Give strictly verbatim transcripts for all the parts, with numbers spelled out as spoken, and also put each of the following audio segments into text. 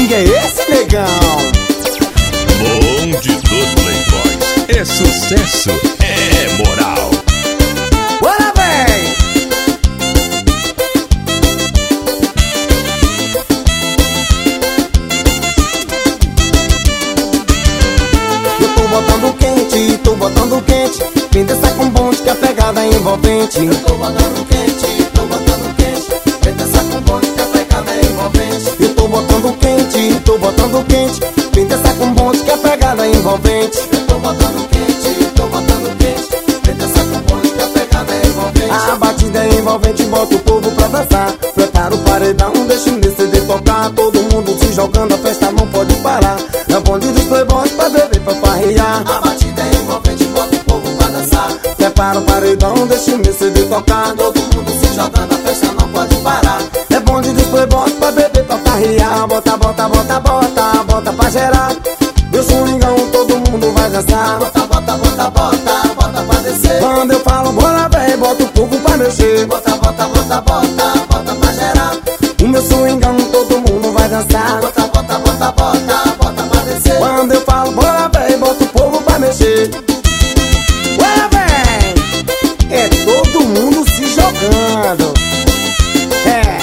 swing é esse, negão? Bonde dos Playboys. É sucesso, é moral. Bora, véi! Eu tô botando quente, tô botando quente. Vem dançar com bonde que a pegada é envolvente. Eu tô botando quente, tô botando quente. Vem dançar com bonde que a pegada é envolvente. Eu tô botando quente, tô botando quente. Vem dançar com bonde que a pegada é envolvente. Eu tô botando quente, tô botando quente. Vem dançar com bonde que a pegada é envolvente. A batida é envolvente, bota o povo pra dançar. Prepara o paredão, deixa o C D tocar. Todo mundo se jogando, a festa não pode parar. É bonde dos playboys pra beber, pra farrear. A batida é envolvente, bota o povo pra dançar. Prepara o paredão, deixa o C D tocar. Todo mundo se jogando, a festa não pode parar. É bonde dos playboys pra beber, pra farrear. Bota, bota, bota, bota, bota pra gerar. Meu swingão, todo mundo vai dançar. Bota, bota, bota, bota, bota pra descer. Quando eu falo bora, véi, bota o povo pra mexer. Bota, bota, bota, bota, bota pra gerar. O meu swingão, todo mundo vai dançar. Bota, bota, bota, bota, bota pra descer. Quando eu falo bora, véi, bota o povo pra mexer. Bora, véi! É todo mundo se jogando. É.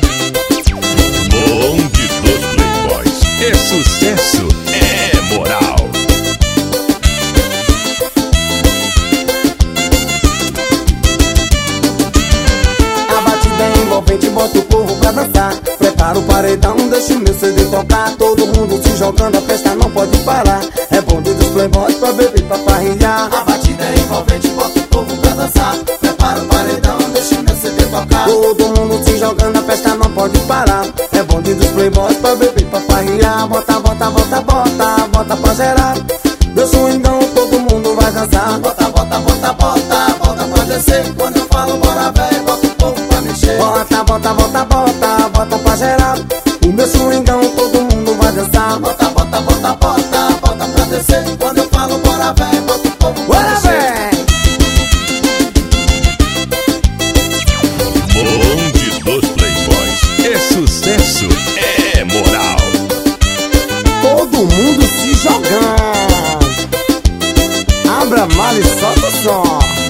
Bonde dos Playboys. É sucesso, é moral. A batida é envolvente, bota o povo pra dançar. Prepara o paredão, deixa o meu C D tocar. Todo mundo se jogando, a festa não pode parar. É bonde dos playboys pra beber, pra farrear. A batida é envolvente, bota o povo pra dançar. Prepara o paredão, deixa o meu C D tocar. Todo mundo se jogando, a festa não pode parar. É bonde dos playboys pra beber, pra farrear. Bota, bota, bota, bota, bota pra gerar. Meu swingão, todo mundo vai dançar. Bota, bota, bota, bota, bota pra descer. Quando eu falo bora, véi, bota o povo pra mexer. Bota, bota, bota, bota, bota pra gerar. O meu swingão, todo mundo vai dançar. Bota, bota, bota, bota, bota pra descer. Quando eu falo bora, véi, bota o povo pra Bora, mexer. véi! Bonde dos Playboys. É sucesso, é moral. Todo mundo se jogando. Abra a mala e solta o som.